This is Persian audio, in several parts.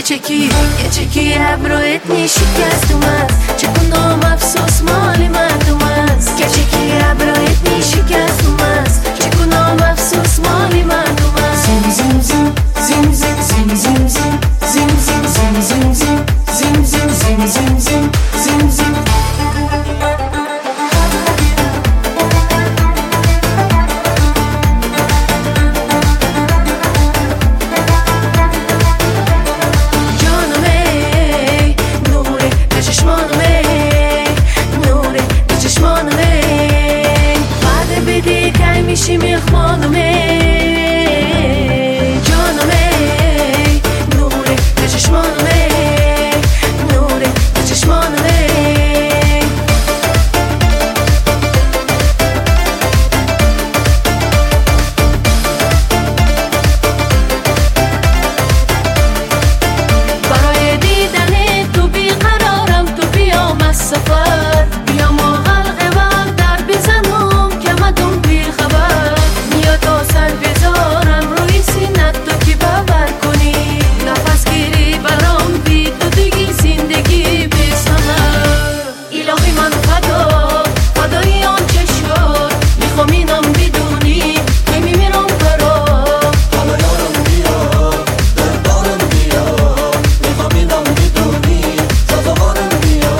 یه چکی ابرویت شکست اومد، چه کنم افسوس مال مردم است. یه چکی ابرویت شکست اومد، چه کنم افسوس مال مردم است. زیم زیم زیم زیم زیم زیم زیم زیم زیم زیم زیم زیم زیم زیم زیم زیم زیم زیم. میشی میخوانمه جانمه نوره به چشمانمه نوره به چشمانمه. برای دیدن تو بیقرارم، تو بیام از سفر، بیام و غلقه بر در بزنم که مدوم بیخبر. میاد تا سر بذارم روی سینت، تو که باور کنی نفس گیری برام بی تو دیگه زندگی بی ثمر. الهی من فدای آنچه شد، میخوام اینم بدونی که میمیرم برات. حالا یارم بیا دلدارم بیا، میخوام اینم بدونی سازوارم بیا.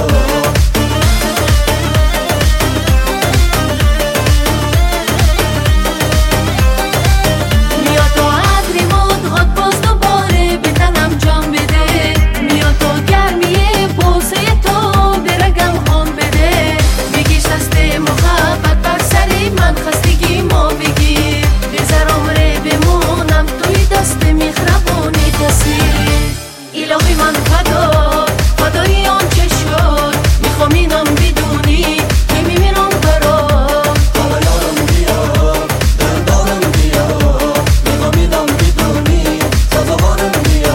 میاد تو عطری مدغات باز دوباره به تنم جان بده، میاد تو گرمی بوسه تو به رگم خون بده. میگیش دست محبت بر سری من، خستگی ما بگیر، بذار عمره بمونم توی دست مهربونی تصویر. الهی من فدای آنچه شد، میخوام اینم بدونی که میمیرم برات. حالا یارم بیا دلدارم بیا، میخوام اینم بدونی سازوارم بیا.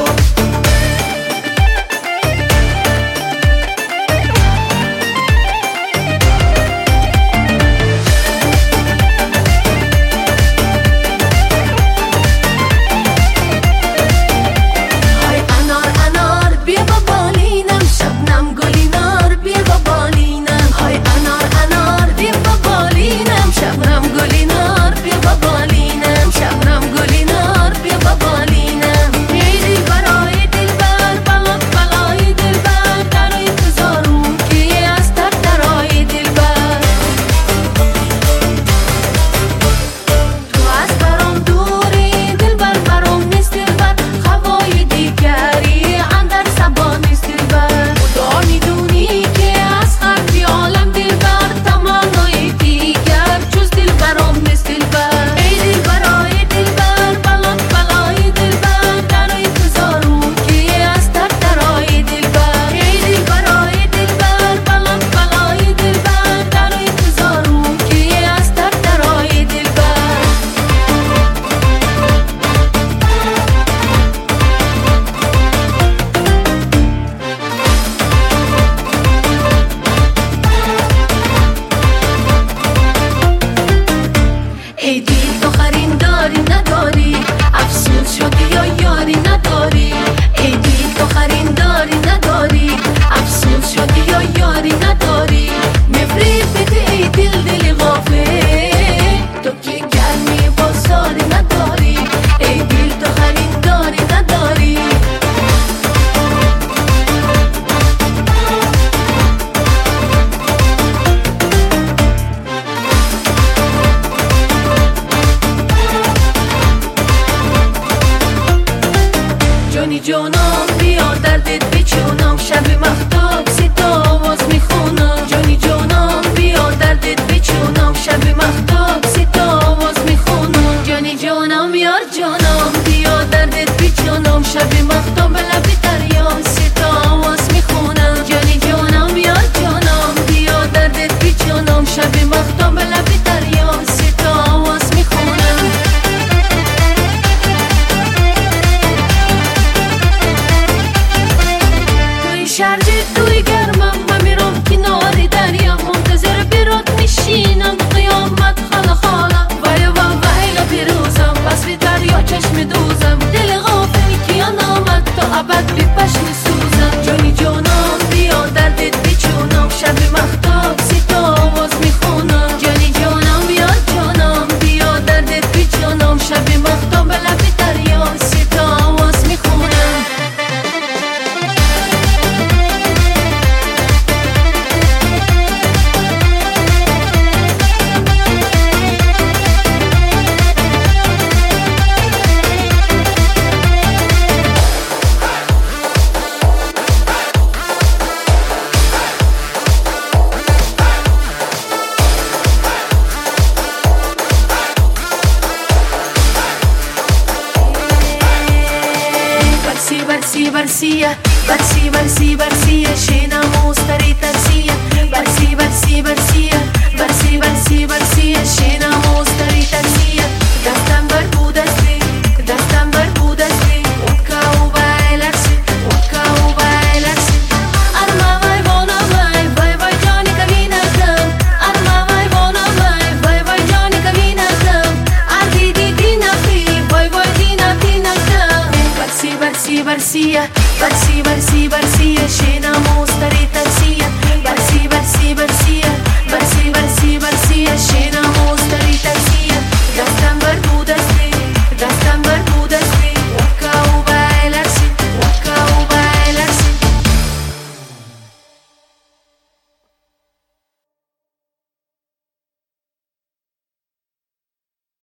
های انار انار بیا با بالینم، شبنم گلینار بیا با بالینم. های انار انار بیا با بالینم، شبنم گلینار بیا با بالینم. شبنم گلینار بیا با بالینم. ای دلبرای دلبر بلای دلبر، در انتظارم که از درای دلبر. تو از برام دوری دلبر، برام نیست دلبر، هوای دیگری اندر زبان نیست دلبر. خدا میدونی که از خرقی عالم دلبر، تمنای دیگر جز دلبرام نیست دلبر. ای دلبرای دلبر بلای دلبر، در انتظارم که از درای دلبر. ای دلبرای دلبر بلای دلبر، در انتظارم که از درای دلبر. ای دل تو خریداری نداری، افسوس شدی یا یاری نداری. ای دل تو خریداری نداری، افسوس شدی یا یاری نداری. مفریب بده ای دل غافل، تو که گرمی بازاری نداری. ای دل تو خریداری نداری. جانی جانم بیا دردت بچونم، شب مهتاب ستا آواز میخونم. جانی جانم بیا دردت بچونم، شب مهتاب ستا آواز میخونم. جانی جانم یار جانم بیا دردت بچونم، شب مهتاب لب دریا ستا آواز میخونم. جانی جانم یار جانم بیا دردت بچونم، شب مهتاب لب دریا ستا آواز میخونم. توی شرجی توی گرمم من میرم کنار دریا، منتظر برات میشینم قیامت خاله خاله. وای پیروزم، پس به دریا چشم دوزم، دل غافل کیان آمد برسیه برسی برسی برسیه شینم مستری ترسیه برسی برسی برسیه برسی برسی برسیه شینم مستری ترسیه دستم بر بود استی دستم بر بود استی اوکا و بایلرسی اوکا و بایلرسی ارما وای وانا وای وای وای جانی کبی ندم ارما وای وانا وای وای وای جانی کبی ندم اردی دی دی نفی وای وای دی نفی ندم برسی برسی برسیه برسی برسی برسیه شینم